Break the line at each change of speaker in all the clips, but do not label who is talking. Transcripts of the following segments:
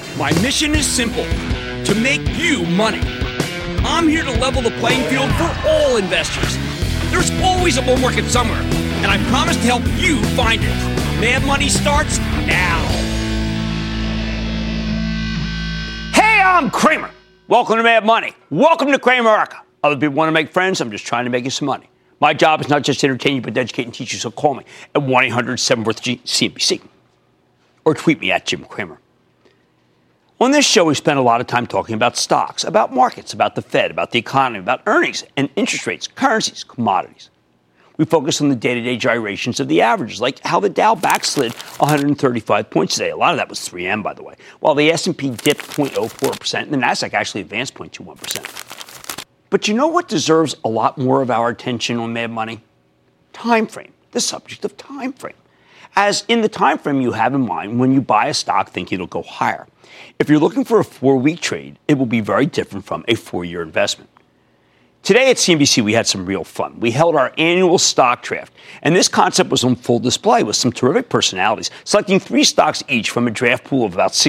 My mission is simple, to make you money. I'm here to level the playing field for all investors. There's always a bull market somewhere, and I promise to help you find it. Mad Money starts now. Hey, I'm Cramer. Welcome to Mad Money. Welcome to Cramerica. Other people want to make friends. I'm just trying to make you some money. My job is not just to entertain you, but to educate and teach you. So call me at 1-800-7-4-CNBC or tweet me at Jim Cramer. On this show, we spend a lot of time talking about stocks, about markets, about the Fed, about the economy, about earnings and interest rates, currencies, commodities. We focus on the day-to-day gyrations of the averages, like how the Dow backslid 135 points today. A lot of that was 3M, by the way, while the S&P dipped 0.04% and the Nasdaq actually advanced 0.21%. But you know what deserves a lot more of our attention on Mad Money? Time frame, the subject of time frame. As in the time frame you have in mind when you buy a stock thinking it'll go higher. If you're looking for a 4-week trade, it will be very different from a 4-year investment. Today at CNBC, we had some real fun. We held our annual stock draft, and this concept was on full display with some terrific personalities, selecting 3 stocks each from a draft pool of about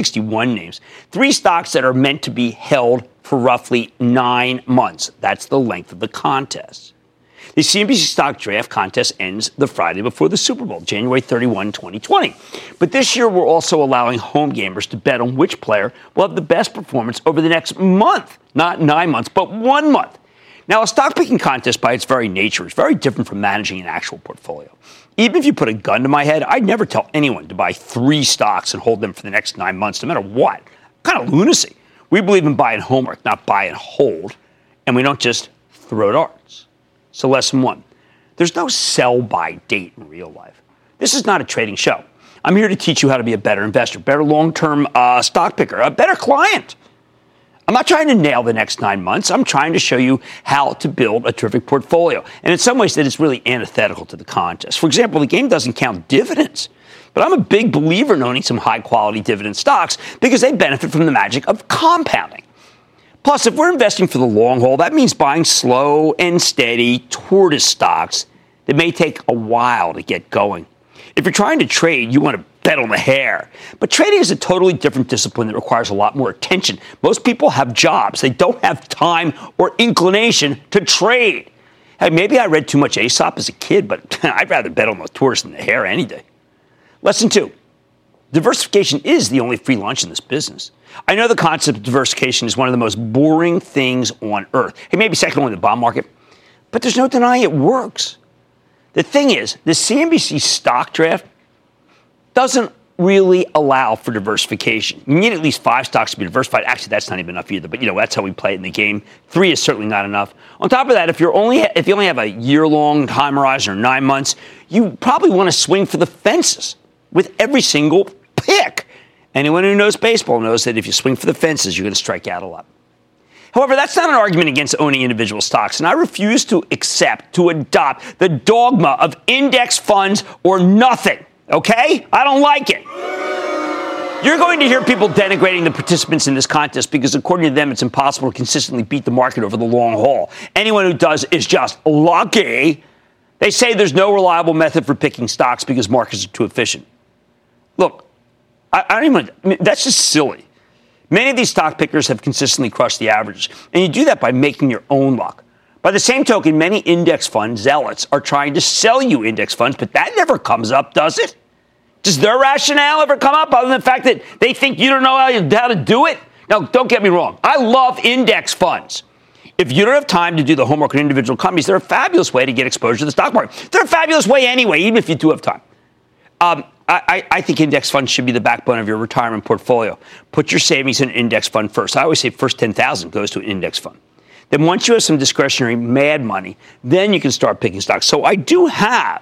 61 names. 3 stocks that are meant to be held for roughly 9 months. That's the length of the contest. The CNBC Stock Draft Contest ends the Friday before the Super Bowl, January 31, 2020. But this year, we're also allowing home gamers to bet on which player will have the best performance over the next month. Not 9 months, but 1 month. Now, a stock picking contest by its very nature is very different from managing an actual portfolio. Even if you put a gun to my head, I'd never tell anyone to buy 3 stocks and hold them for the next 9 months, no matter what. Kind of lunacy. We believe in buy and homework, not buy and hold. And we don't just throw darts. So lesson 1, there's no sell-by date in real life. This is not a trading show. I'm here to teach you how to be a better investor, better long-term stock picker, a better client. I'm not trying to nail the next 9 months. I'm trying to show you how to build a terrific portfolio. And in some ways, that is really antithetical to the contest. For example, the game doesn't count dividends. But I'm a big believer in owning some high-quality dividend stocks because they benefit from the magic of compounding. Plus, if we're investing for the long haul, that means buying slow and steady tortoise stocks that may take a while to get going. If you're trying to trade, you want to bet on the hare. But trading is a totally different discipline that requires a lot more attention. Most people have jobs. They don't have time or inclination to trade. Hey, maybe I read too much Aesop as a kid, but I'd rather bet on the tortoise than the hare any day. Lesson 2. Diversification is the only free lunch in this business. I know the concept of diversification is one of the most boring things on earth. Hey, maybe second only to the bond market, but there's no denying it works. The thing is, the CNBC stock draft doesn't really allow for diversification. You need at least 5 stocks to be diversified. Actually, that's not even enough either, but that's how we play it in the game. 3 is certainly not enough. On top of that, if you only have a year-long time horizon or 9 months, you probably want to swing for the fences with every single pick. Anyone who knows baseball knows that if you swing for the fences, you're going to strike out a lot. However, that's not an argument against owning individual stocks, and I refuse to adopt the dogma of index funds or nothing, okay? I don't like it. You're going to hear people denigrating the participants in this contest because, according to them, it's impossible to consistently beat the market over the long haul. Anyone who does is just lucky. They say there's no reliable method for picking stocks because markets are too efficient. Look, that's just silly. Many of these stock pickers have consistently crushed the averages, and you do that by making your own luck. By the same token, many index fund zealots are trying to sell you index funds, but that never comes up, does it? Does their rationale ever come up other than the fact that they think you don't know how to do it? Now, don't get me wrong. I love index funds. If you don't have time to do the homework on individual companies, they're a fabulous way to get exposure to the stock market. They're a fabulous way anyway, even if you do have time. I think index funds should be the backbone of your retirement portfolio. Put your savings in an index fund first. I always say first 10,000 goes to an index fund. Then once you have some discretionary mad money, then you can start picking stocks. So I do have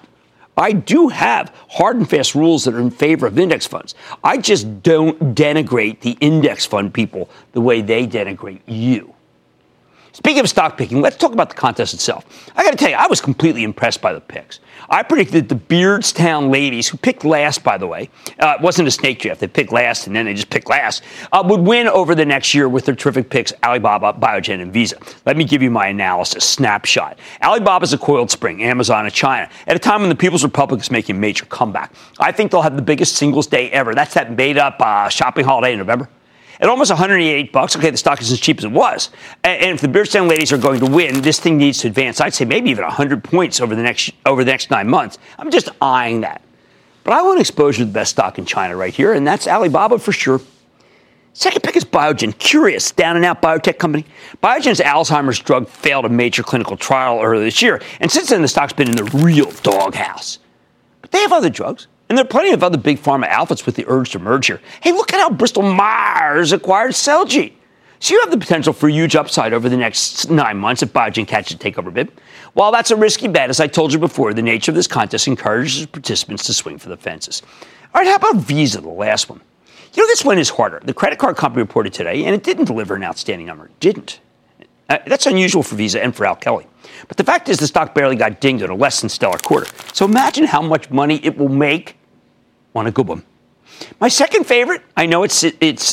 hard and fast rules that are in favor of index funds. I just don't denigrate the index fund people the way they denigrate you. Speaking of stock picking, let's talk about the contest itself. I got to tell you, I was completely impressed by the picks. I predicted the Beardstown ladies, who picked last, by the way, it wasn't a snake draft, they picked last and then they just picked last, would win over the next year with their terrific picks, Alibaba, Biogen, and Visa. Let me give you my analysis, snapshot. Alibaba's a coiled spring, Amazon and China, at a time when the People's Republic is making a major comeback. I think they'll have the biggest singles day ever. That's that made-up shopping holiday in November. At almost $188, okay, the stock is as cheap as it was. And if the Beardstown ladies are going to win, this thing needs to advance. I'd say maybe even 100 points over the next 9 months. I'm just eyeing that. But I want exposure to the best stock in China right here, and that's Alibaba for sure. Second pick is Biogen. Curious, down-and-out biotech company. Biogen's Alzheimer's drug failed a major clinical trial earlier this year, and since then the stock's been in the real doghouse. But they have other drugs. And there are plenty of other big pharma outfits with the urge to merge here. Hey, look at how Bristol Myers acquired Celgene. So you have the potential for huge upside over the next 9 months if Biogen catches a takeover bid. While that's a risky bet, as I told you before, the nature of this contest encourages participants to swing for the fences. All right, how about Visa, the last one? You know, this one is harder. The credit card company reported today, and it didn't deliver an outstanding number. It didn't. That's unusual for Visa and for Al Kelly. But the fact is the stock barely got dinged in a less than stellar quarter. So imagine how much money it will make on a good one. My second favorite, I know it's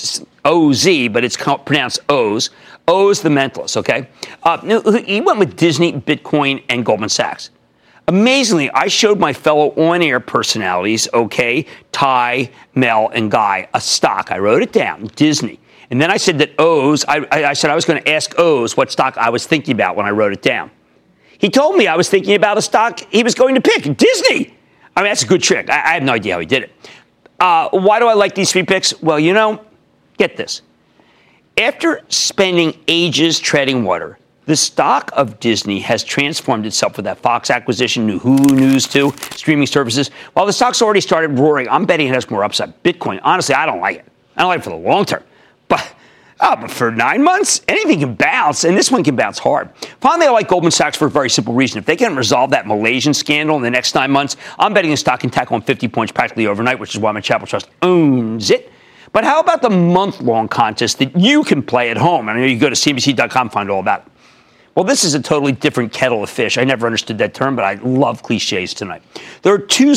OZ, but it's pronounced O's. O's the mentalist, okay? He went with Disney, Bitcoin, and Goldman Sachs. Amazingly, I showed my fellow on-air personalities, okay, Ty, Mel, and Guy, a stock. I wrote it down, Disney. And then I said that O's, I said I was going to ask O's what stock I was thinking about when I wrote it down. He told me I was thinking about a stock he was going to pick, Disney. I mean, that's a good trick. I have no idea how he did it. Why do I like these three picks? Well, you know, get this. After spending ages treading water, the stock of Disney has transformed itself with that Fox acquisition, new Hulu News 2, streaming services. While the stock's already started roaring, I'm betting it has more upside. Bitcoin, honestly, I don't like it. I don't like it for the long term. But for 9 months, anything can bounce, and this one can bounce hard. Finally, I like Goldman Sachs for a very simple reason. If they can resolve that Malaysian scandal in the next 9 months, I'm betting the stock can tackle on 50 points practically overnight, which is why my Chapel Trust owns it. But how about the month-long contest that you can play at home? I know you go to CNBC.com and find all about it. Well, this is a totally different kettle of fish. I never understood that term, but I love cliches tonight. There are two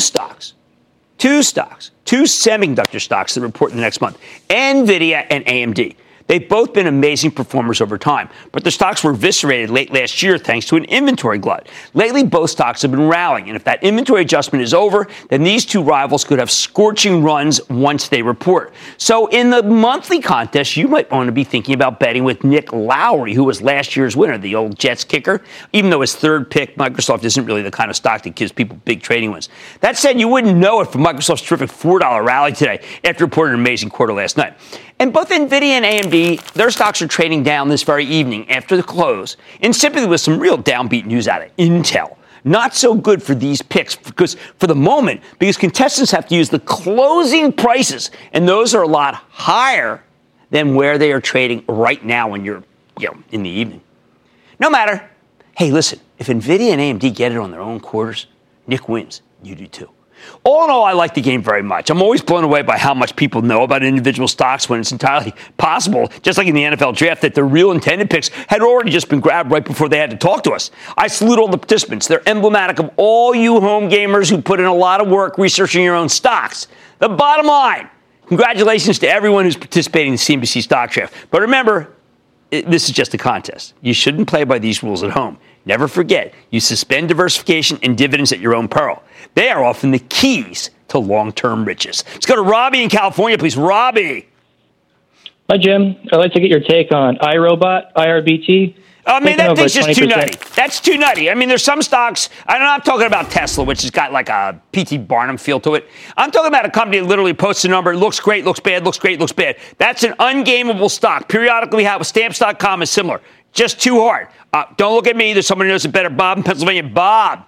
semiconductor stocks that report in the next month, NVIDIA and AMD. They've both been amazing performers over time, but the stocks were eviscerated late last year thanks to an inventory glut. Lately, both stocks have been rallying, and if that inventory adjustment is over, then these two rivals could have scorching runs once they report. So in the monthly contest, you might want to be thinking about betting with Nick Lowry, who was last year's winner, the old Jets kicker, even though his third pick, Microsoft, isn't really the kind of stock that gives people big trading wins. That said, you wouldn't know it from Microsoft's terrific $4 rally today after reporting an amazing quarter last night. And both NVIDIA and AMD, their stocks are trading down this very evening after the close, in sympathy with some real downbeat news out of Intel. Not so good for these picks because for the moment, because contestants have to use the closing prices, and those are a lot higher than where they are trading right now when you're in the evening. No matter. Hey, listen, if NVIDIA and AMD get it on their own quarters, Nick wins. You do too. All in all, I like the game very much. I'm always blown away by how much people know about individual stocks when it's entirely possible, just like in the NFL draft, that the real intended picks had already just been grabbed right before they had to talk to us. I salute all the participants. They're emblematic of all you home gamers who put in a lot of work researching your own stocks. The bottom line, congratulations to everyone who's participating in the CNBC stock draft. But remember, this is just a contest. You shouldn't play by these rules at home. Never forget, you suspend diversification and dividends at your own peril. They are often the keys to long-term riches. Let's go to Robbie in California, please. Robbie.
Hi, Jim. I'd like to get your take on iRobot, IRBT.
I mean, that thing's just too nutty. That's too nutty. I mean, there's some stocks. I'm not talking about Tesla, which has got like a P.T. Barnum feel to it. I'm talking about a company that literally posts a number, looks great, looks bad, looks great, looks bad. That's an ungameable stock. Periodically, we have with Stamps.com is similar. Just too hard. Don't look at me. There's someone who knows it better. Bob in Pennsylvania. Bob.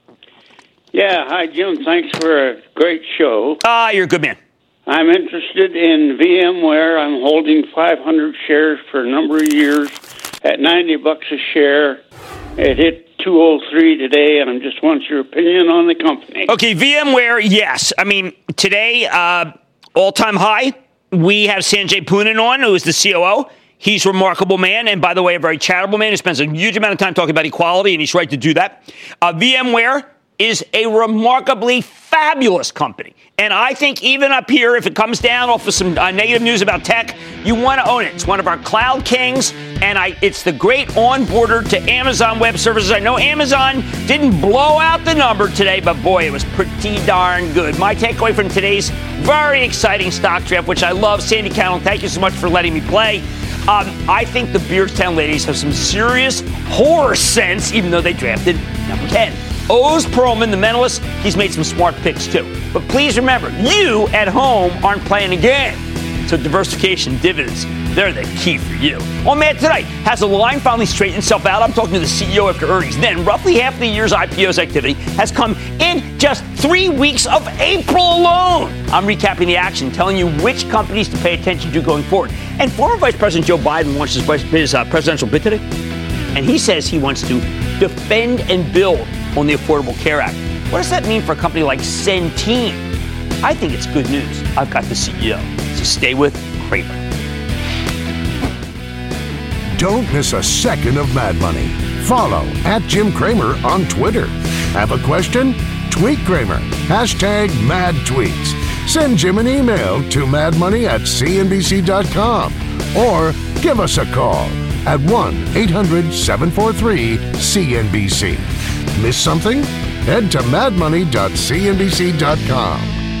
Yeah. Hi, Jim. Thanks for a great show.
You're a good man.
I'm interested in VMware. I'm holding 500 shares for a number of years at $90 a share. It hit 203 today, and I just want your opinion on the company.
Okay, VMware, yes. I mean, today, all-time high. We have Sanjay Poonen on, who is the COO. He's a remarkable man, and by the way, a very charitable man who spends a huge amount of time talking about equality, and he's right to do that. VMware is a remarkably fabulous company. And I think even up here, if it comes down off of some negative news about tech, you want to own it. It's one of our cloud kings, and it's the great onboarder to Amazon Web Services. I know Amazon didn't blow out the number today, but boy, it was pretty darn good. My takeaway from today's very exciting stock draft, which I love, Sandy Connell, thank you so much for letting me play. I think the Beardstown ladies have some serious horror sense, even though they drafted number 10. Oz Perlman, the mentalist, he's made some smart picks too. But please remember, you at home aren't playing a game. So diversification, dividends, they're the key for you. On Mad Tonight, has the line finally straightened itself out? I'm talking to the CEO after earnings. Then, roughly half the year's IPO's activity has come in just 3 weeks of April alone. I'm recapping the action, telling you which companies to pay attention to going forward. And former Vice President Joe Biden launched his presidential bid today. And he says he wants to defend and build on the Affordable Care Act. What does that mean for a company like Centene? I think it's good news. I've got the CEO. So stay with Cramer.
Don't miss a second of Mad Money. Follow @Jim Cramer on Twitter. Have a question? Tweet Cramer. #MadTweets. Send Jim an email to madmoney@cnbc.com or give us a call at 1-800-743-CNBC. Miss something? Head to madmoney.cnbc.com.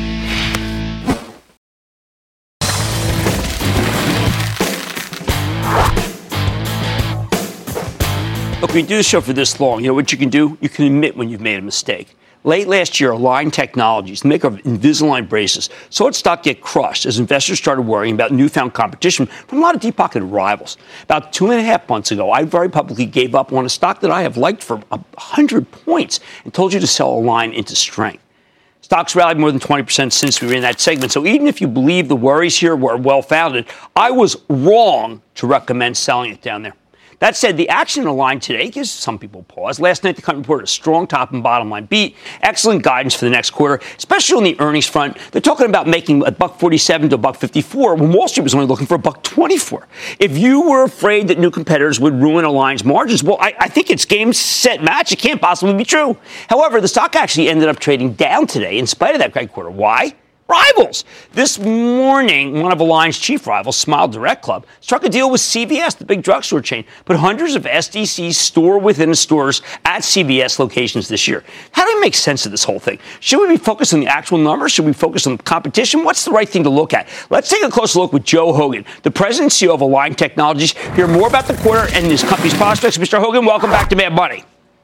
Look, we do the show for this long. You know what you can do? You can admit when you've made a mistake. Late last year, Align Technologies, the maker of Invisalign braces, saw its stock get crushed as investors started worrying about newfound competition from a lot of deep-pocketed rivals. About 2.5 months ago, I very publicly gave up on a stock that I have liked for 100 points and told you to sell Align into strength. Stocks rallied more than 20% since we were in that segment. So even if you believe the worries here were well-founded, I was wrong to recommend selling it down there. That said, the action in Align today gives some people pause. Last night, the company reported a strong top and bottom line beat, excellent guidance for the next quarter, especially on the earnings front. They're talking about making $1.47 to $1.54 when Wall Street was only looking for $1.24. If you were afraid that new competitors would ruin Align's margins, well, I think it's game, set, match. It can't possibly be true. However, the stock actually ended up trading down today in spite of that great quarter. Why? Rivals. This morning, one of Align's chief rivals, Smile Direct Club, struck a deal with CVS, the big drugstore chain, put hundreds of SDCs store within stores at CVS locations this year. How do we make sense of this whole thing? Should we be focused on the actual numbers? Should we focus on competition? What's the right thing to look at? Let's take a closer look with Joe Hogan, the president and CEO of Align Technologies. Hear more about the quarter and his company's prospects. Mr. Hogan, welcome back to Mad Money.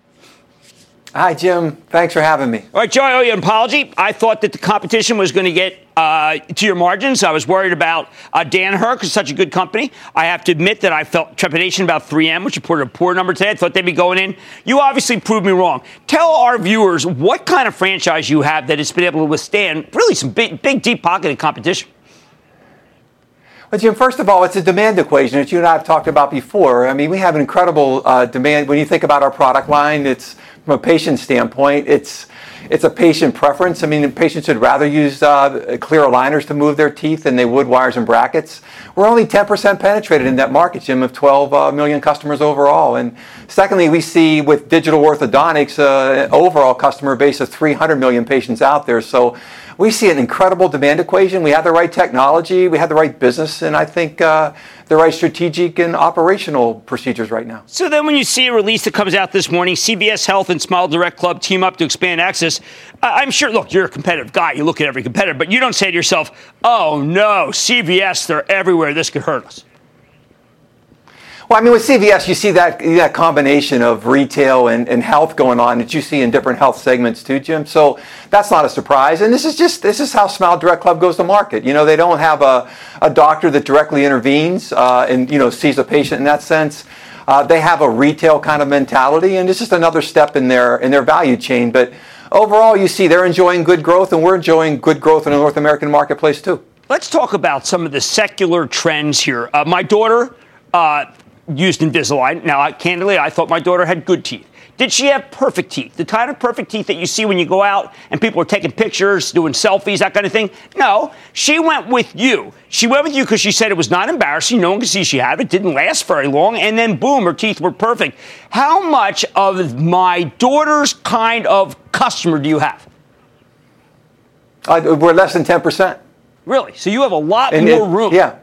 Hi, Jim. Thanks for having me.
All right, Joe, I owe you an apology. I thought that the competition was going to get to your margins. I was worried about Danaher because it's such a good company. I have to admit that I felt trepidation about 3M, which reported a poor number today. I thought they'd be going in. You obviously proved me wrong. Tell our viewers what kind of franchise you have that has been able to withstand really some big deep-pocketed competition.
Well, Jim, first of all, it's a demand equation that you and I have talked about before. I mean, we have an incredible demand. When you think about our product line, it's from a patient standpoint, it's a patient preference. I mean, patients would rather use clear aligners to move their teeth than they would wires and brackets. We're only 10% penetrated in that market, Jim, of 12 million customers overall. And secondly, we see with digital orthodontics an overall customer base of 300 million patients out there. So we see an incredible demand equation. We have the right technology, we have the right business, and I think the right strategic and operational procedures right now.
So then when you see a release that comes out this morning, CVS Health and Smile Direct Club team up to expand access, I'm sure, look, you're a competitive guy. You look at every competitor, but you don't say to yourself, oh, no, CVS, they're everywhere. This could hurt us.
Well, I mean, with CVS, you see that combination of retail and health going on that you see in different health segments too, Jim. So that's not a surprise. And this is how Smile Direct Club goes to market. You know, they don't have a doctor that directly intervenes and, you know, sees a patient in that sense. They have a retail kind of mentality, and it's just another step in their value chain. But overall, you see they're enjoying good growth, and we're enjoying good growth in the North American marketplace too.
Let's talk about some of the secular trends here. My daughter used Invisalign. Now, candidly, I thought my daughter had good teeth. Did she have perfect teeth? The kind of perfect teeth that you see when you go out and people are taking pictures, doing selfies, that kind of thing? No, she went with you. She went with you because she said it was not embarrassing. No one could see she had it. It didn't last very long. And then, boom, her teeth were perfect. How much of my daughter's kind of customer do you have?
We're less than 10%.
Really? So you have a lot more room.
Yeah.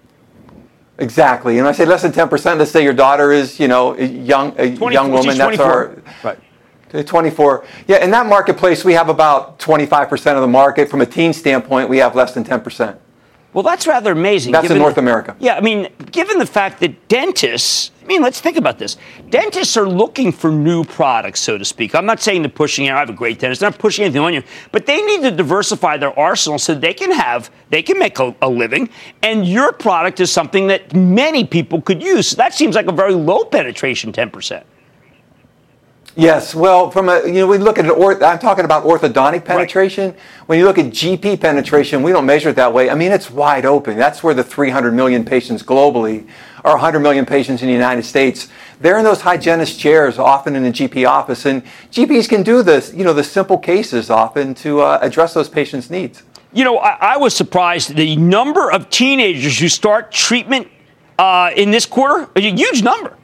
Exactly. And I say less than 10%. Let's say your daughter is, a young woman. That's
24. Right.
24. Yeah, in that marketplace, we have about 25% of the market. From a teen standpoint, we have less than 10%.
Well, that's rather amazing.
That's in North America.
Yeah, given the fact that dentists, let's think about this. Dentists are looking for new products, so to speak. I'm not saying they're pushing, I have a great dentist, I'm not pushing anything on you, but they need to diversify their arsenal so they can make a living, and your product is something that many people could use. So that seems like a very low penetration, 10%.
Yes, well, we look at I'm talking about orthodontic penetration. Right. When you look at GP penetration, we don't measure it that way. It's wide open. That's where the 300 million patients globally, or 100 million patients in the United States, they're in those hygienist chairs, often in the GP office, and GPs can do this, the simple cases often to address those patients' needs.
I was surprised the number of teenagers who start treatment in this quarter, a huge number.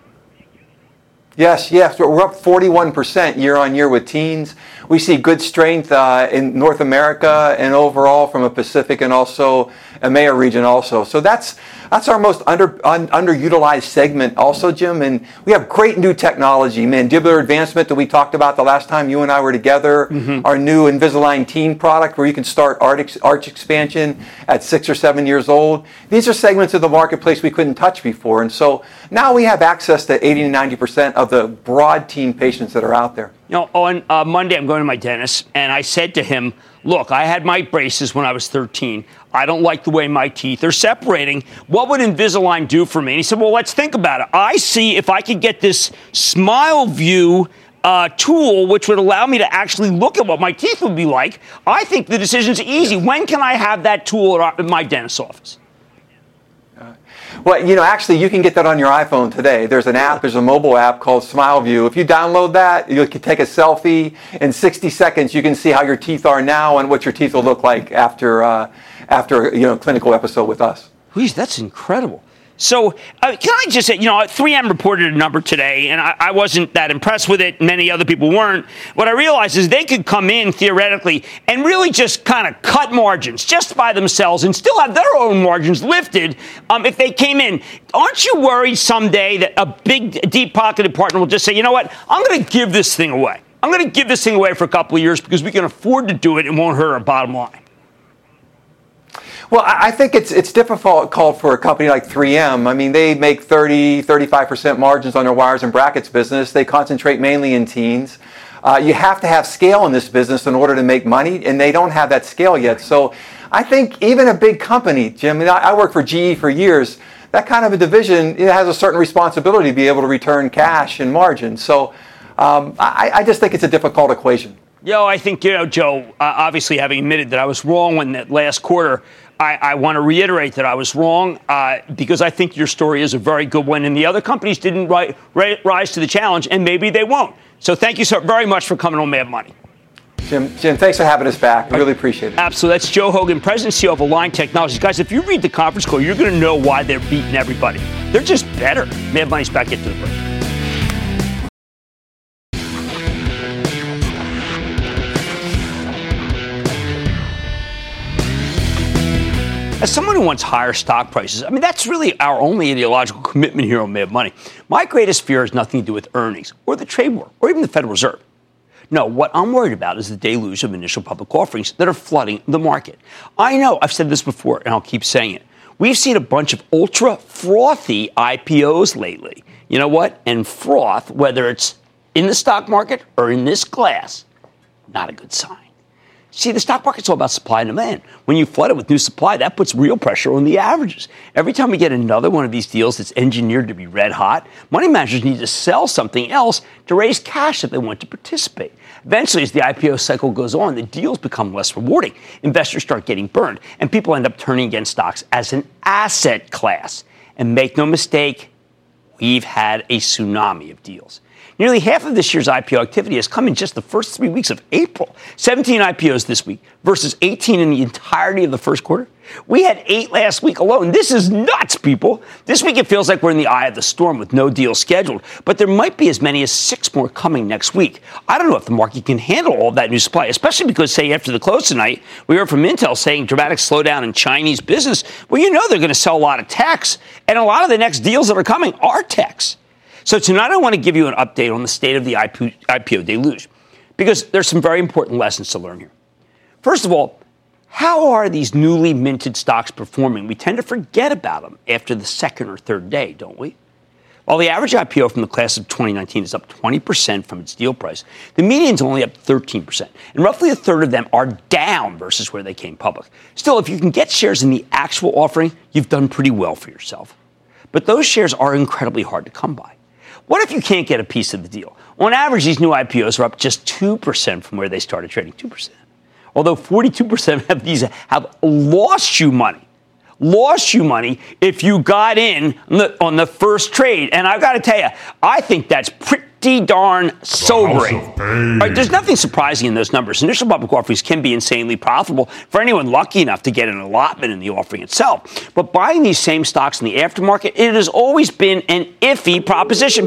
Yes, we're up 41% year on year with teens. We see good strength in North America and overall from a Pacific and also EMEA region also. So that's our most underutilized segment also, Jim. And we have great new technology, mandibular advancement that we talked about the last time you and I were together. Mm-hmm. Our new Invisalign Teen product where you can start arch expansion at 6 or 7 years old. These are segments of the marketplace we couldn't touch before. And so now we have access to 80 to 90% of the broad teen patients that are out there.
On Monday, I'm going to my dentist, and I said to him, look, I had my braces when I was 13. I don't like the way my teeth are separating. What would Invisalign do for me? And he said, well, let's think about it. I see if I could get this Smile View tool, which would allow me to actually look at what my teeth would be like. I think the decision's easy. When can I have that tool at my dentist's office?
Well, actually, you can get that on your iPhone today. There's a mobile app called Smile View. If you download that, you can take a selfie. In 60 seconds, you can see how your teeth are now and what your teeth will look like after a clinical episode with us.
Please, that's incredible. So can I just say, 3M reported a number today, and I wasn't that impressed with it. Many other people weren't. What I realized is they could come in, theoretically, and really just kind of cut margins just by themselves and still have their own margins lifted if they came in. Aren't you worried someday that a big, deep-pocketed partner will just say, you know what, I'm going to give this thing away. I'm going to give this thing away for a couple of years because we can afford to do it and won't hurt our bottom line.
Well, I think it's difficult for a company like 3M. They make 35% margins on their wires and brackets business. They concentrate mainly in teens. You have to have scale in this business in order to make money, and they don't have that scale yet. So I think even a big company, Jim, I worked for GE for years, that kind of a division has a certain responsibility to be able to return cash and margin. So I just think it's a difficult equation.
I think, Joe, obviously having admitted that I was wrong in that last quarter, I want to reiterate that I was wrong because I think your story is a very good one, and the other companies didn't rise to the challenge, and maybe they won't. So thank you so very much for coming on Mad Money.
Jim, thanks for having us back. I really appreciate it.
Absolutely. That's Joe Hogan, President and CEO of Align Technologies. Guys, if you read the conference call, you're going to know why they're beating everybody. They're just better. Mad Money's back into the break. As someone who wants higher stock prices, that's really our only ideological commitment here on Mad Money. My greatest fear has nothing to do with earnings or the trade war or even the Federal Reserve. No, what I'm worried about is the deluge of initial public offerings that are flooding the market. I know, I've said this before, and I'll keep saying it. We've seen a bunch of ultra frothy IPOs lately. You know what? And froth, whether it's in the stock market or in this glass, not a good sign. See, the stock market's all about supply and demand. When you flood it with new supply, that puts real pressure on the averages. Every time we get another one of these deals that's engineered to be red hot, money managers need to sell something else to raise cash if they want to participate. Eventually, as the IPO cycle goes on, the deals become less rewarding. Investors start getting burned, and people end up turning against stocks as an asset class. And make no mistake, we've had a tsunami of deals. Nearly half of this year's IPO activity has come in just the first 3 weeks of April. 17 IPOs this week versus 18 in the entirety of the first quarter. We had 8 last week alone. This is nuts, people. This week it feels like we're in the eye of the storm with no deal scheduled, but there might be as many as 6 more coming next week. I don't know if the market can handle all that new supply, especially because, say, after the close tonight, we heard from Intel saying dramatic slowdown in Chinese business. Well, you know they're going to sell a lot of techs, and a lot of the next deals that are coming are techs. So tonight I want to give you an update on the state of the IPO deluge, because there's some very important lessons to learn here. First of all, how are these newly minted stocks performing? We tend to forget about them after the second or third day, don't we? While the average IPO from the class of 2019 is up 20% from its deal price, the median's only up 13%, and roughly a third of them are down versus where they came public. Still, if you can get shares in the actual offering, you've done pretty well for yourself. But those shares are incredibly hard to come by. What if you can't get a piece of the deal? On average, these new IPOs are up just 2% from where they started trading, 2%. Although 42% of these have lost you money if you got in on the first trade. And I've got to tell you, I think that's pretty darn sobering. Right, there's nothing surprising in those numbers. Initial public offerings can be insanely profitable for anyone lucky enough to get an allotment in the offering itself. But buying these same stocks in the aftermarket, it has always been an iffy proposition.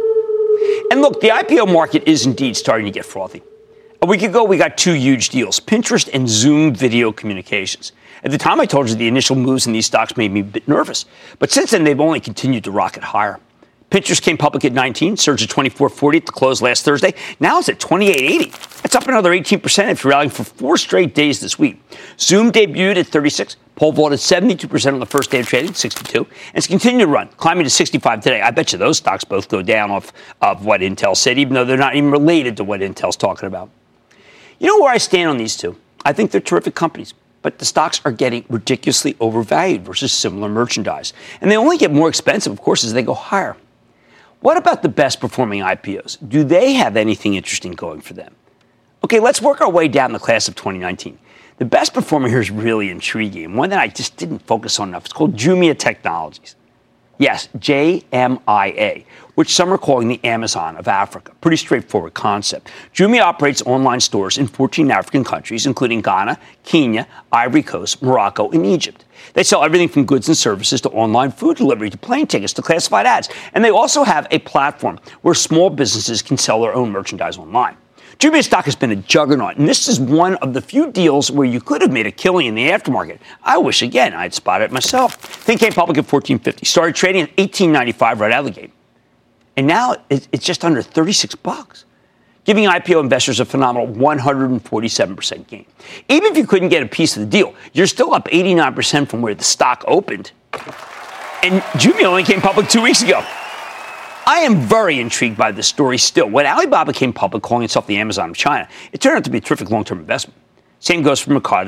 And look, the IPO market is indeed starting to get frothy. A week ago, we got 2 huge deals, Pinterest and Zoom Video Communications. At the time, I told you the initial moves in these stocks made me a bit nervous. But since then, they've only continued to rocket higher. Pinterest came public at 19, surged at 24.40 at the close last Thursday. Now it's at 28.80. That's up another 18% after rallying for 4 straight days this week. Zoom debuted at 36, pole vaulted 72% on the first day of trading, 62, and it's continued to run, climbing to 65 today. I bet you those stocks both go down off of what Intel said, even though they're not even related to what Intel's talking about. You know where I stand on these two? I think they're terrific companies, but the stocks are getting ridiculously overvalued versus similar merchandise. And they only get more expensive, of course, as they go higher. What about the best performing IPOs? Do they have anything interesting going for them? Okay, let's work our way down the class of 2019. The best performer here is really intriguing, one that I just didn't focus on enough. It's called Jumia Technologies. Yes, JMIA, which some are calling the Amazon of Africa. Pretty straightforward concept. Jumia operates online stores in 14 African countries, including Ghana, Kenya, Ivory Coast, Morocco, and Egypt. They sell everything from goods and services to online food delivery to plane tickets to classified ads. And they also have a platform where small businesses can sell their own merchandise online. Jumia stock has been a juggernaut, and this is one of the few deals where you could have made a killing in the aftermarket. I wish, again, I'd spotted it myself. Thing came public at $14.50, started trading at $18.95 right out of the gate. And now it's just under $36, giving IPO investors a phenomenal 147% gain. Even if you couldn't get a piece of the deal, you're still up 89% from where the stock opened. And Jumia only came public 2 weeks ago. I am very intrigued by this story still. When Alibaba came public, calling itself the Amazon of China, it turned out to be a terrific long-term investment. Same goes for Mercado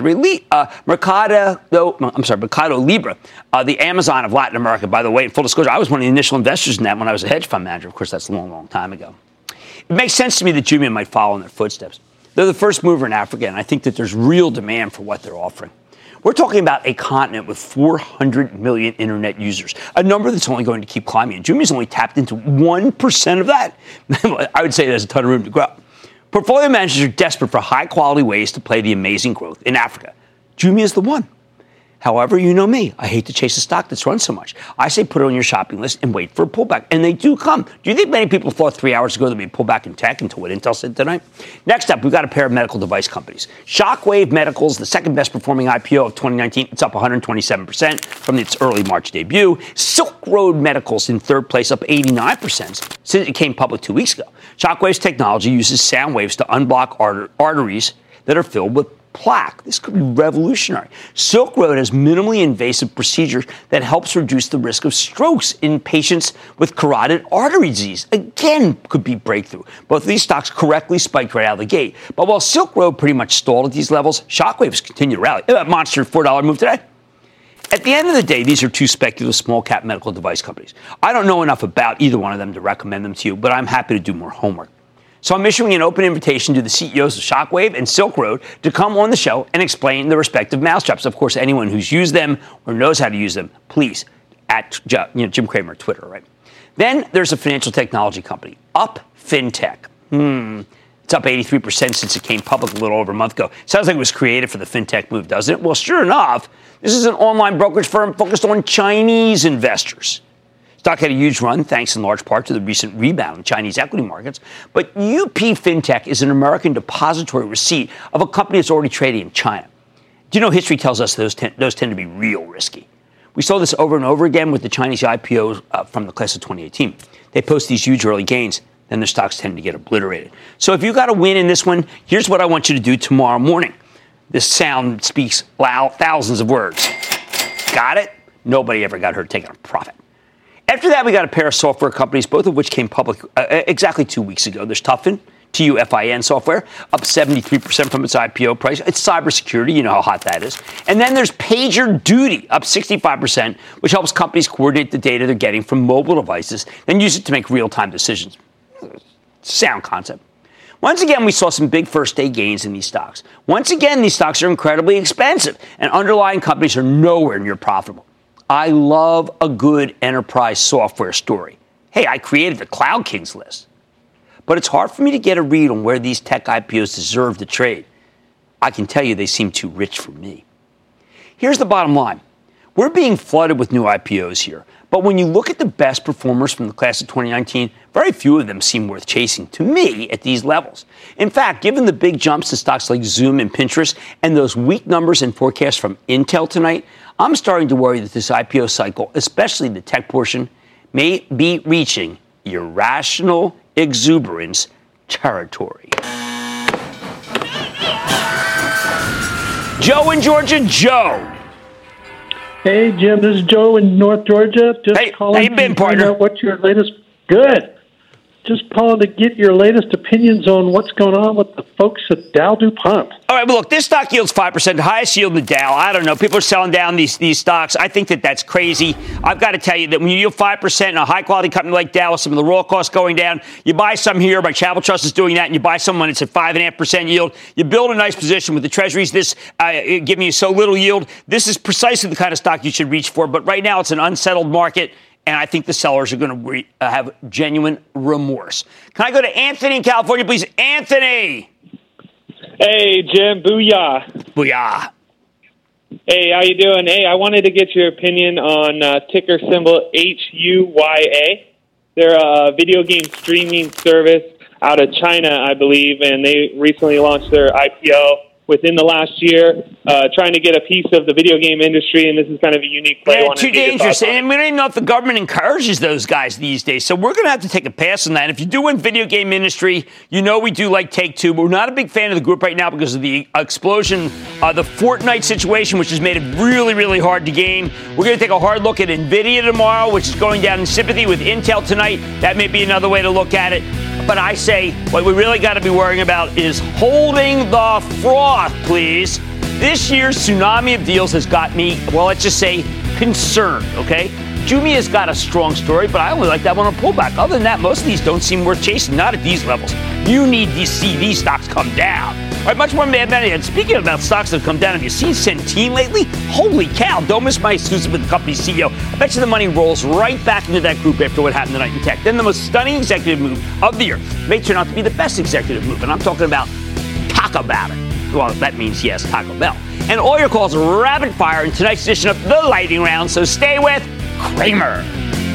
Libre, the Amazon of Latin America. By the way, in full disclosure, I was one of the initial investors in that when I was a hedge fund manager. Of course, that's a long, long time ago. It makes sense to me that Jumia might follow in their footsteps. They're the first mover in Africa, and I think that there's real demand for what they're offering. We're talking about a continent with 400 million internet users, a number that's only going to keep climbing. And Jumia's only tapped into 1% of that. I would say there's a ton of room to grow. Portfolio managers are desperate for high-quality ways to play the amazing growth in Africa. Jumia is the one. However, you know me. I hate to chase a stock that's run so much. I say put it on your shopping list and wait for a pullback. And they do come. Do you think many people thought 3 hours ago there'd be a pullback in tech until what Intel said tonight? Next up, we've got a pair of medical device companies. Shockwave Medical's the second best performing IPO of 2019. It's up 127% from its early March debut. Silk Road Medical's in third place, up 89% since it came public 2 weeks ago. Shockwave's technology uses sound waves to unblock arteries that are filled with plaque. This could be revolutionary. Silk Road has minimally invasive procedures that helps reduce the risk of strokes in patients with carotid artery disease. Again, could be breakthrough. Both of these stocks correctly spiked right out of the gate. But while Silk Road pretty much stalled at these levels, Shockwave has continued to rally. That monster $4 move today. At the end of the day, these are two speculative small-cap medical device companies. I don't know enough about either one of them to recommend them to you, but I'm happy to do more homework. So I'm issuing an open invitation to the CEOs of Shockwave and Silk Road to come on the show and explain the respective mousetraps. Of course, anyone who's used them or knows how to use them, please at Jim Cramer, Twitter, right? Then there's a financial technology company, Up FinTech. It's up 83% since it came public a little over a month ago. Sounds like it was created for the fintech move, doesn't it? Well, sure enough, this is an online brokerage firm focused on Chinese investors. Stock had a huge run, thanks in large part to the recent rebound in Chinese equity markets. But UP FinTech is an American depository receipt of a company that's already trading in China. Do you know history tells us those tend to be real risky? We saw this over and over again with the Chinese IPOs from the class of 2018. They post these huge early gains, then their stocks tend to get obliterated. So if you got to win in this one, here's what I want you to do tomorrow morning. This sound speaks loud, thousands of words. Got it? Nobody ever got hurt taking a profit. After that, we got a pair of software companies, both of which came public exactly 2 weeks ago. There's Tufin, T-U-F-I-N software, up 73% from its IPO price. It's cybersecurity. You know how hot that is. And then there's PagerDuty, up 65%, which helps companies coordinate the data they're getting from mobile devices, then use it to make real-time decisions. Sound concept. Once again, we saw some big first-day gains in these stocks. Once again, these stocks are incredibly expensive, and underlying companies are nowhere near profitable. I love a good enterprise software story. Hey, I created the Cloud Kings list. But it's hard for me to get a read on where these tech IPOs deserve to trade. I can tell you they seem too rich for me. Here's the bottom line. We're being flooded with new IPOs here. But when you look at the best performers from the class of 2019, very few of them seem worth chasing to me at these levels. In fact, given the big jumps to stocks like Zoom and Pinterest and those weak numbers and forecasts from Intel tonight, I'm starting to worry that this IPO cycle, especially the tech portion, may be reaching irrational exuberance territory. Joe in Georgia. Joe.
Hey, Jim, this is Joe in North Georgia. Just calling
how you been,
to find
partner?
out what your latest... Good. Just calling to get your latest opinions on what's going on with the folks at Dow DuPont.
All right, well, look, this stock yields 5%, the highest yield in the Dow. I don't know. People are selling down these stocks. I think that's crazy. I've got to tell you that when you yield 5% in a high-quality company like Dow with some of the raw costs going down, you buy some here. My Travel Trust is doing that, and you buy some when it's at 5.5% yield. You build a nice position with the Treasuries. This giving you so little yield. This is precisely the kind of stock you should reach for. But right now, it's an unsettled market. And I think the sellers are going to have genuine remorse. Can I go to Anthony in California, please? Anthony!
Hey, Jim. Booyah.
Booyah.
Hey, how you doing? Hey, I wanted to get your opinion on ticker symbol HUYA. They're a video game streaming service out of China, I believe, and they recently launched their IPO within the last year, trying to get a piece of the video game industry, and this is kind of a unique play.
Yeah, too dangerous. And we don't even know if the government encourages those guys these days. So we're going to have to take a pass on that. If you do in video game industry, you know we do like Take-Two, but we're not a big fan of the group right now because of the explosion, the Fortnite situation, which has made it really, really hard to game. We're going to take a hard look at NVIDIA tomorrow, which is going down in sympathy with Intel tonight. That may be another way to look at it. But I say what we really got to be worrying about is holding the froth, please. This year's tsunami of deals has got me, well, let's just say, concerned, okay? Jumia's got a strong story, but I only like that one on pullback. Other than that, most of these don't seem worth chasing, not at these levels. You need to see these stocks come down. All right, much more Mad Money. And speaking about stocks that have come down, have you seen Centene lately? Holy cow, don't miss my exclusive with the company's CEO. I bet you the money rolls right back into that group after what happened tonight in tech. Then the most stunning executive move of the year may turn out to be the best executive move, and I'm talking about Taco Bell. Well, that means, yes, Taco Bell. And all your calls are rapid fire in tonight's edition of The Lightning Round, so stay with Cramer.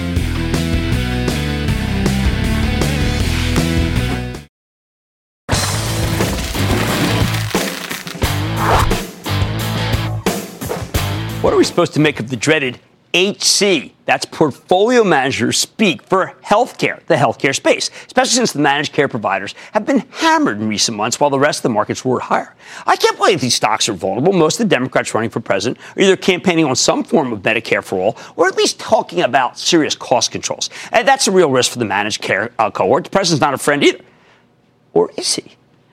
What are we supposed to make of the dreaded HC? That's portfolio managers speak for healthcare, the healthcare space, especially since the managed care providers have been hammered in recent months while the rest of the markets were higher. I can't believe these stocks are vulnerable. Most of the Democrats running for president are either campaigning on some form of Medicare for all or at least talking about serious cost controls. And that's a real risk for the managed care cohort. The president's not a friend either. Or is he?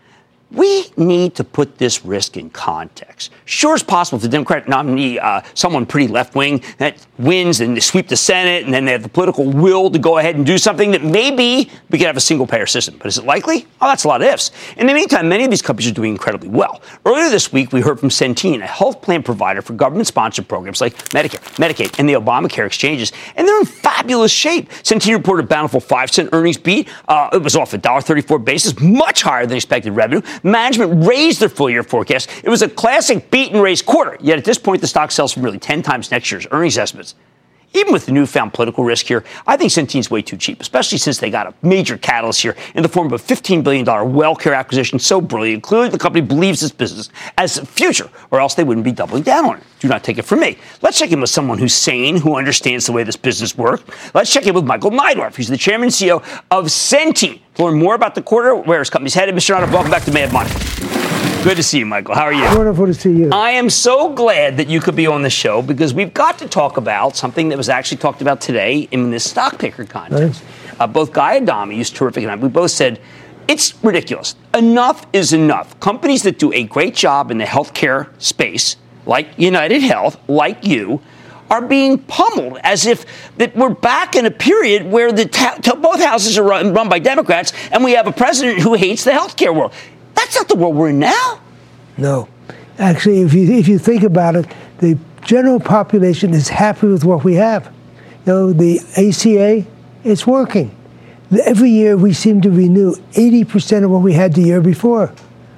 we need to put this risk in context. Sure, it's possible if the Democrat nominee, someone pretty left-wing, that wins and they sweep the Senate, and then they have the political will to go ahead and do something that maybe we could have a single-payer system. But is it likely? Oh, that's a lot of ifs. In the meantime, many of these companies are doing incredibly well. Earlier this week, we heard from Centene, a health plan provider for government-sponsored programs like Medicare, Medicaid, and the Obamacare exchanges, and they're in fabulous shape. Centene reported a bountiful 5-cent earnings beat. It was off a $1.34 basis, much higher than expected revenue. Management raised their full-year forecast. It was a classic beat-and-raise quarter. Yet at this point, the stock sells for nearly 10 times next year's earnings estimates. Even with the newfound political risk here, I think Centene's way too cheap, especially since they got a major catalyst here in the form of a $15 billion WellCare acquisition so brilliant. Clearly, the company believes this business has a future, or else they wouldn't be doubling down on it. Do not take it from me. Let's check in with someone who's sane, who understands the way this business works. Let's check in with Michael Neidorff. He's the chairman and CEO of Centene. To learn more about the quarter, where his company's headed, Mr. Neidorff, welcome back to Mad Money. Good to see you, Michael. How are you?
Wonderful to see you.
I am so glad that you could be on the show because we've got to talk about something that was actually talked about today in this stock picker contest. Right. Both Guy Adami, who's terrific, and I, we both said, it's ridiculous. Enough is enough. Companies that do a great job in the healthcare space, like United Health, like you, are being pummeled as if that we're back in a period where both houses are run by Democrats and we have a president who hates the healthcare world. That's not the world we're in now.
No. Actually, if you think about it, the general population is happy with what we have. The ACA, it's working. Every year we seem to renew 80% of what we had the year before.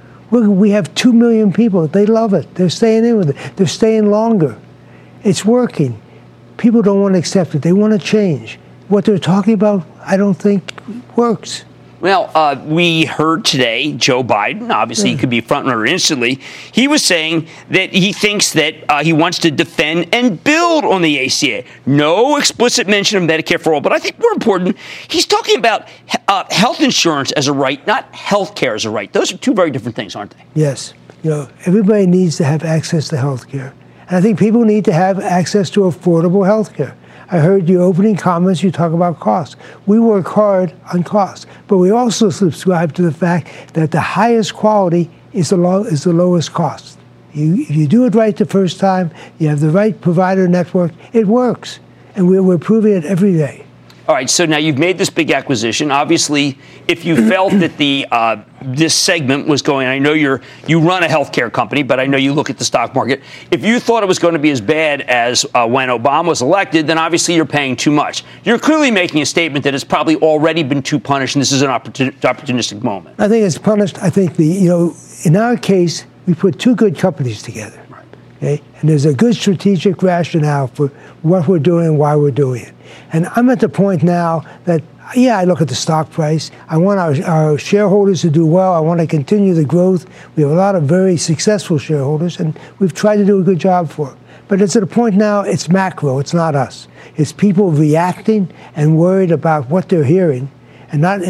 We have 2 million people. They love it. They're staying in with it. They're staying longer. It's working. People don't want to accept it. They want to change. What they're talking about, I don't think works.
Well, we heard today Joe Biden, obviously he could be a front runner instantly. He was saying that he thinks that he wants to defend and build on the ACA. No explicit mention of Medicare for all, but I think more important, he's talking about health insurance as a right, not health care as a right. Those are two very different things, aren't they?
Yes. Everybody needs to have access to health care. And I think people need to have access to affordable health care. I heard your opening comments, you talk about costs. We work hard on costs, but we also subscribe to the fact that the highest quality is the lowest cost. If you do it right the first time, you have the right provider network, it works. And we're proving it every day.
All right, so now you've made this big acquisition. Obviously, if you felt that this segment was going, I know you run a healthcare company, but I know you look at the stock market. If you thought it was going to be as bad as when Obama was elected, then obviously you're paying too much. You're clearly making a statement that it's probably already been too punished, and this is an opportunistic moment.
I think it's punished. I think in our case, we put two good companies together. Right. Okay? And there's a good strategic rationale for what we're doing and why we're doing it. And I'm at the point now that, I look at the stock price. I want our shareholders to do well. I want to continue the growth. We have a lot of very successful shareholders, and we've tried to do a good job for it. But it's at a point now, it's macro. It's not us. It's people reacting and worried about what they're hearing and not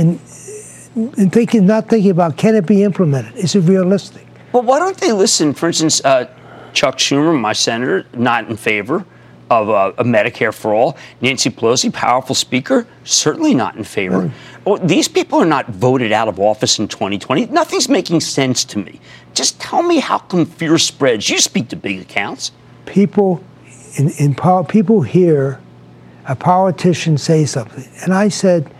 thinking about, can it be implemented? Is it realistic?
Well, why don't they listen? For instance, Chuck Schumer, my senator, not in favor of a Medicare for all. Nancy Pelosi, powerful speaker, certainly not in favor. Well, these people are not voted out of office in 2020. Nothing's making sense to me. Just tell me how come fear spreads. You speak to big accounts.
People people hear a politician say something, and I said,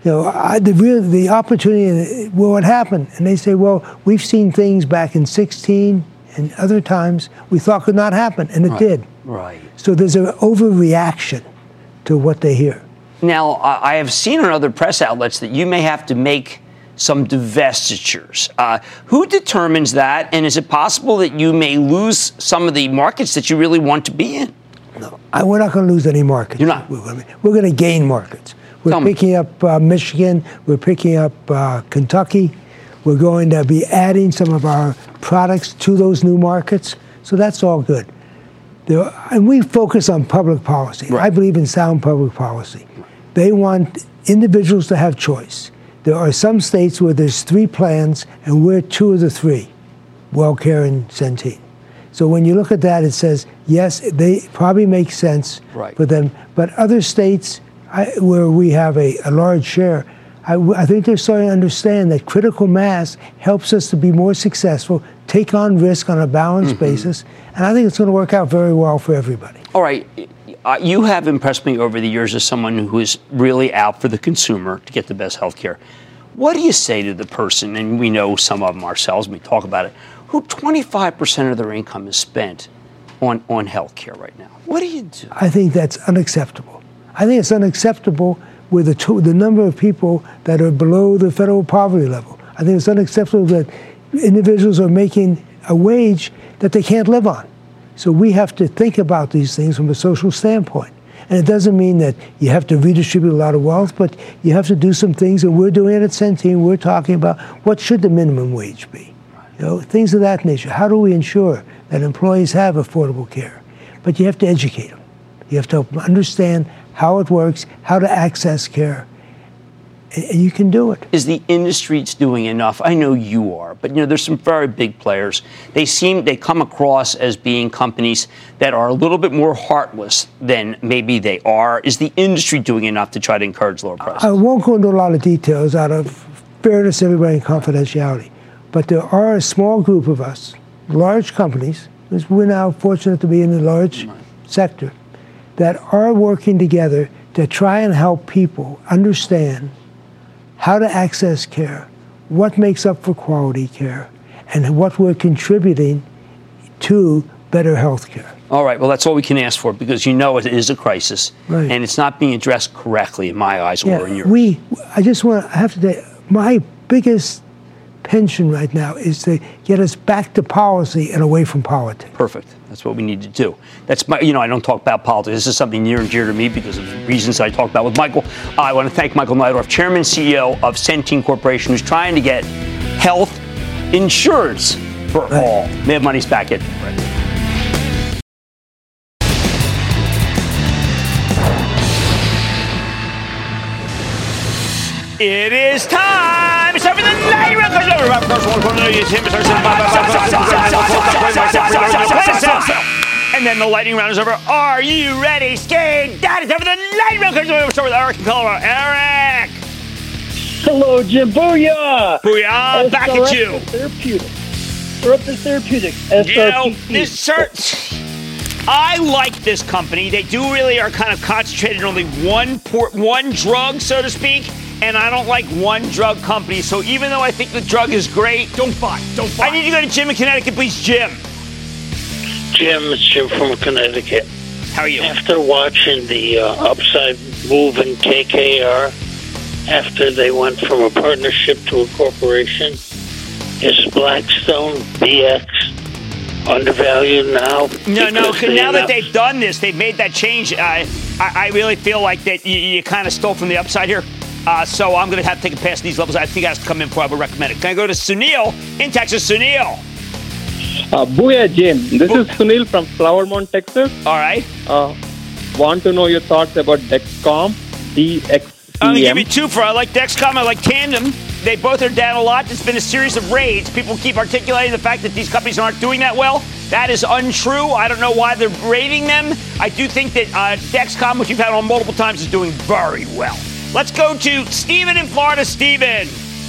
the opportunity. Well, what happened? And they say, well, we've seen things back in 2016 and other times we thought could not happen, and it did.
Right.
So there's an overreaction to what they hear.
Now, I have seen on other press outlets that you may have to make some divestitures. Who determines that? And is it possible that you may lose some of the markets that you really want to be in?
No, we're not going to lose any markets.
You're not?
We're going to gain markets. We're picking up Michigan. We're picking up Kentucky. We're going to be adding some of our products to those new markets. So that's all good. And we focus on public policy. Right. I believe in sound public policy. They want individuals to have choice. There are some states where there's 3 plans, and we're 2 of the 3, WellCare and Centene. So when you look at that, it says, yes, they probably make sense for them. But other states where we have a large share, I think they're starting to understand that critical mass helps us to be more successful, take on risk on a balanced basis, and I think it's going to work out very well for everybody.
All right. You have impressed me over the years as someone who is really out for the consumer to get the best health care. What do you say to the person, and we know some of them ourselves, and we talk about it, who 25% of their income is spent on health care right now? What do you do?
I think that's unacceptable. I think it's unacceptable with the number of people that are below the federal poverty level. I think it's unacceptable that individuals are making a wage that they can't live on. So we have to think about these things from a social standpoint. And it doesn't mean that you have to redistribute a lot of wealth, but you have to do some things, and we're doing it at Centene. We're talking about what should the minimum wage be, things of that nature. How do we ensure that employees have affordable care? But you have to educate them. You have to help them understand how it works, how to access care, and you can do it.
Is the industry doing enough? I know you are, but there's some very big players. They come across as being companies that are a little bit more heartless than maybe they are. Is the industry doing enough to try to encourage lower prices?
I won't go into a lot of details out of fairness to everybody and confidentiality, but there are a small group of us, large companies, because we're now fortunate to be in the large sector, that are working together to try and help people understand how to access care, what makes up for quality care, and what we're contributing to better health care.
All right, well, that's all we can ask for, because it is a crisis,
right,
and it's not being addressed correctly in my eyes or in yours.
I have to say, my biggest pension right now is to get us back to policy and away from politics.
Perfect. That's what we need to do. That's I don't talk about politics. This is something near and dear to me because of the reasons I talked about with Michael. I want to thank Michael Neidorff, Chairman and CEO of Centene Corporation, who's trying to get health insurance for all. Mad Money's back in. It is time. It's time for the lightning round. And then the lightning round is over. Are you ready, Skate? That is time for the lightning round. We'll start with Eric in Colorado. Eric.
Hello, Jim. Booyah.
Booyah. Back at you.
Sarepta Therapeutics.
I like this company. They really are kind of concentrated on only one drug, so to speak. And I don't like one drug company. So even though I think the drug is great, don't buy. I need to go to Jim in Connecticut, please. Jim.
Jim, it's Jim from Connecticut.
How are you?
After watching the upside move in KKR, after they went from a partnership to a corporation, is Blackstone BX undervalued now?
No. Now that they've done this, they've made that change. I really feel like that you kind of stole from the upside here. So I'm going to have to take a pass at these levels. I think I have to come in before I would recommend it. Can I go to Sunil in Texas? Sunil.
Booyah, Jim. This is Sunil from Flowermont, Texas.
All right.
Want to know your thoughts about Dexcom, DXCM?
I'm going to give you two for. I like Dexcom. I like Tandem. They both are down a lot. There's been a series of raids. People keep articulating the fact that these companies aren't doing that well. That is untrue. I don't know why they're raiding them. I do think that Dexcom, which you've had on multiple times, is doing very well. Let's go to Stephen in Florida. Stephen.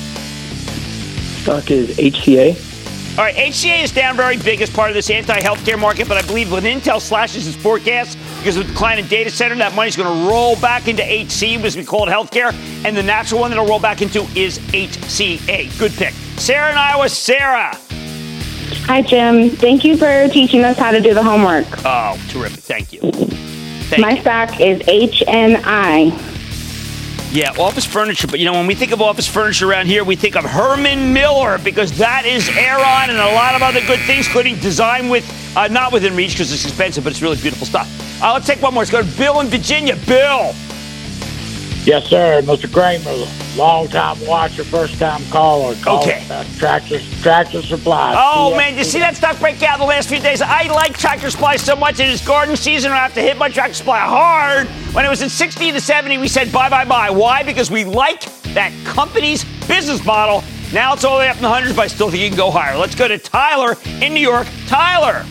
Stock is HCA.
All right, HCA is down very big as part of this anti-healthcare market, but I believe when Intel slashes its forecast because of the decline in data center, that money's going to roll back into HC, as we call it healthcare, and the natural one that'll roll back into is HCA. Good pick. Sarah in Iowa. Sarah.
Hi, Jim. Thank you for teaching us how to do the homework.
Oh, terrific. Thank you.
My stock is HNI.
Yeah, office furniture. But, when we think of office furniture around here, we think of Herman Miller because that is Aeron and a lot of other good things, including design with, not within reach because it's expensive, but it's really beautiful stuff. Let's take one more. Let's go to Bill in Virginia. Bill.
Yes, sir. Mr. Kramer, long-time watcher, first-time caller.
Okay.
Tractor Supply.
Oh, man, you see that stock break out the last few days? I like Tractor Supply so much. It is garden season. I have to hit my Tractor Supply hard. When it was at 60 to 70, we said buy. Why? Because we like that company's business model. Now it's all the way up in the hundreds, but I still think you can go higher. Let's go to Tyler in New York. Tyler.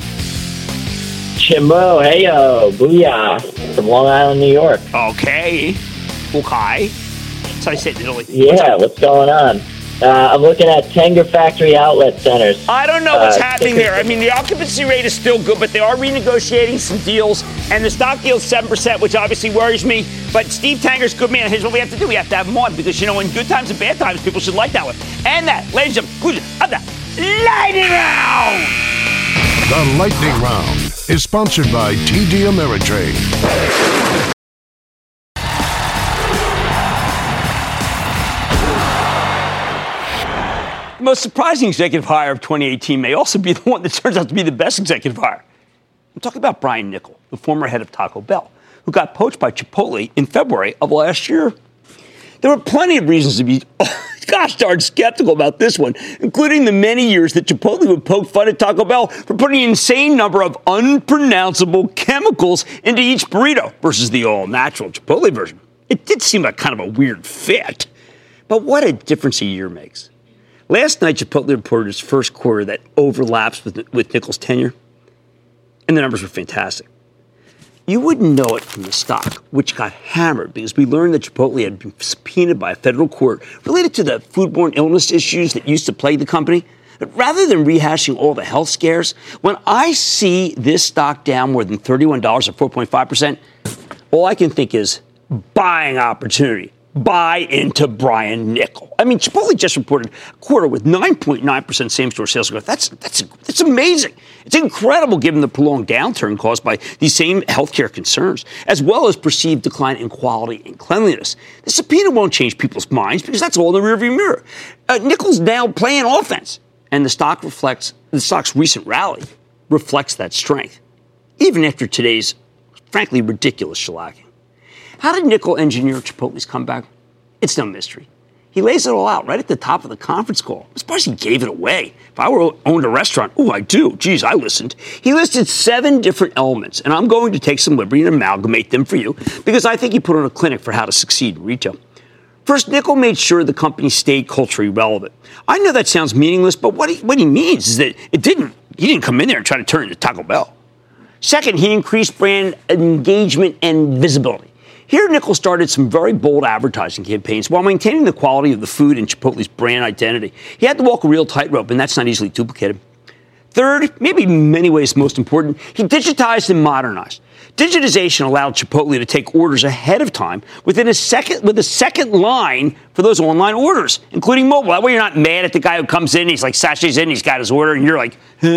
Chimbo, heyo, booyah, from Long Island, New York.
Okay. That's how I say it in Italy.
Yeah, what's going on? I'm looking at Tanger Factory Outlet Centers.
I don't know what's happening there. I mean, the occupancy rate is still good, but they are renegotiating some deals, and the stock deal is 7%, which obviously worries me. But Steve Tanger's a good man. Here's what we have to do. We have to have him on because, in good times and bad times, people should like that one. And that, ladies and gentlemen, conclusion of the Lightning Round.
The Lightning Round is sponsored by TD Ameritrade.
The most surprising executive hire of 2018 may also be the one that turns out to be the best executive hire. I'm talking about Brian Niccol, the former head of Taco Bell, who got poached by Chipotle in February of last year. There were plenty of reasons to be, gosh darn, skeptical about this one, including the many years that Chipotle would poke fun at Taco Bell for putting an insane number of unpronounceable chemicals into each burrito versus the all-natural Chipotle version. It did seem like kind of a weird fit, but what a difference a year makes. Last night, Chipotle reported its first quarter that overlaps with Niccol's tenure, and the numbers were fantastic. You wouldn't know it from the stock, which got hammered because we learned that Chipotle had been subpoenaed by a federal court related to the foodborne illness issues that used to plague the company. But rather than rehashing all the health scares, when I see this stock down more than $31 or 4.5%, all I can think is buying opportunity. Buy into Brian Niccol. I mean, Chipotle just reported a quarter with 9.9% same-store sales growth. That's amazing. It's incredible given the prolonged downturn caused by these same healthcare concerns, as well as perceived decline in quality and cleanliness. The subpoena won't change people's minds because that's all in the rearview mirror. Niccol's now playing offense, and the stock's recent rally reflects that strength, even after today's, frankly, ridiculous shellacking. How did Niccol engineer Chipotle's comeback? It's no mystery. He lays it all out right at the top of the conference call. I'm surprised he gave it away. If I owned a restaurant, I do. Geez, I listened. He listed 7 different elements, and I'm going to take some liberty and amalgamate them for you because I think he put on a clinic for how to succeed in retail. First, Niccol made sure the company stayed culturally relevant. I know that sounds meaningless, but what he means is that he didn't come in there and try to turn it into Taco Bell. Second, he increased brand engagement and visibility. Here, Niccol started some very bold advertising campaigns while maintaining the quality of the food and Chipotle's brand identity. He had to walk a real tightrope, and that's not easily duplicated. Third, maybe in many ways most important, he digitized and modernized. Digitization allowed Chipotle to take orders ahead of time with a second line for those online orders, including mobile. That way you're not mad at the guy who comes in, he's like sachets in, he's got his order, and you're like,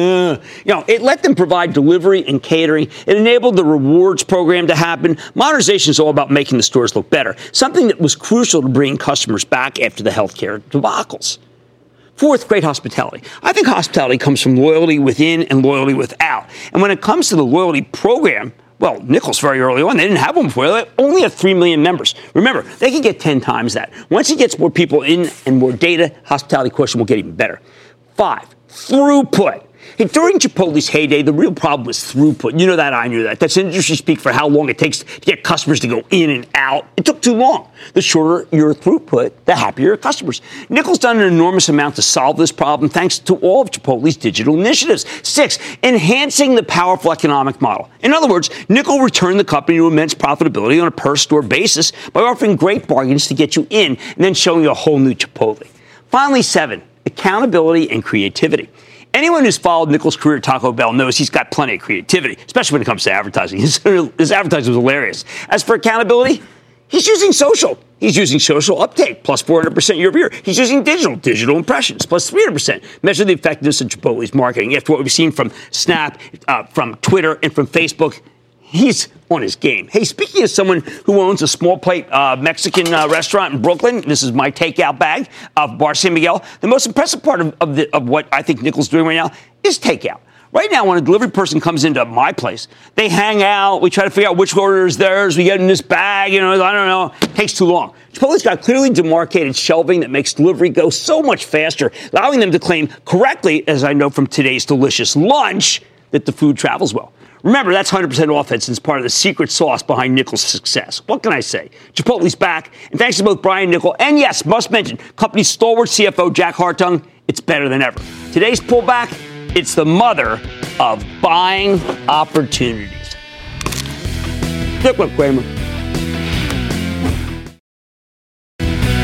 it let them provide delivery and catering. It enabled the rewards program to happen. Modernization is all about making the stores look better, something that was crucial to bring customers back after the healthcare debacles. Fourth, great hospitality. I think hospitality comes from loyalty within and loyalty without. And when it comes to the loyalty program, well, Niccol's very early on, they didn't have one before. They only have 3 million members. Remember, they can get 10 times that. Once he gets more people in and more data, hospitality quotient will get even better. 5, throughput. During Chipotle's heyday, the real problem was throughput. You know that, I knew that. That's industry speak for how long it takes to get customers to go in and out. It took too long. The shorter your throughput, the happier your customers. Niccol's done an enormous amount to solve this problem thanks to all of Chipotle's digital initiatives. 6, enhancing the powerful economic model. In other words, Niccol returned the company to immense profitability on a per-store basis by offering great bargains to get you in and then showing you a whole new Chipotle. Finally, 7, accountability and creativity. Anyone who's followed Niccol's career at Taco Bell knows he's got plenty of creativity, especially when it comes to advertising. His advertising was hilarious. As for accountability, he's using social. He's using social uptake, plus 400% year over year. He's using digital impressions, plus 300%. Measure the effectiveness of Chipotle's marketing. After what we've seen from Snap, from Twitter, and from Facebook, he's on his game. Hey, speaking of someone who owns a small plate Mexican restaurant in Brooklyn, this is my takeout bag of Bar San Miguel. The most impressive part of what I think Niccol's doing right now is takeout. Right now, when a delivery person comes into my place, they hang out. We try to figure out which order is theirs. We get in this bag. I don't know. It takes too long. Chipotle's got clearly demarcated shelving that makes delivery go so much faster, allowing them to claim correctly, as I know from today's delicious lunch, that the food travels well. Remember, that's 100% offense and is part of the secret sauce behind Niccol's success. What can I say? Chipotle's back, and thanks to both Brian Niccol and, yes, must mention, company stalwart CFO Jack Hartung, it's better than ever. Today's pullback, it's the mother of buying opportunities. Stick with Cramer.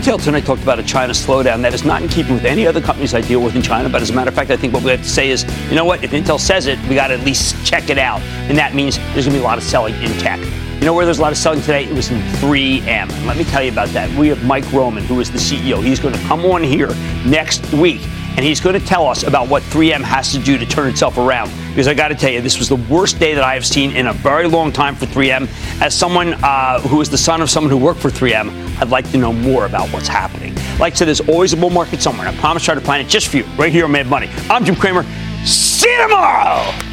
Intel tonight talked about a China slowdown that is not in keeping with any other companies I deal with in China. But as a matter of fact, I think what we have to say is, you know what? If Intel says it, we got to at least check it out. And that means there's going to be a lot of selling in tech. You know where there's a lot of selling today? It was in 3M. And let me tell you about that. We have Mike Roman, who is the CEO. He's going to come on here next week, and he's going to tell us about what 3M has to do to turn itself around. Because I got to tell you, this was the worst day that I have seen in a very long time for 3M. As someone who is the son of someone who worked for 3M, I'd like to know more about what's happening. Like I said, there's always a bull market somewhere. I promise to try to plan it just for you, right here on Mad Money. I'm Jim Cramer. See you tomorrow.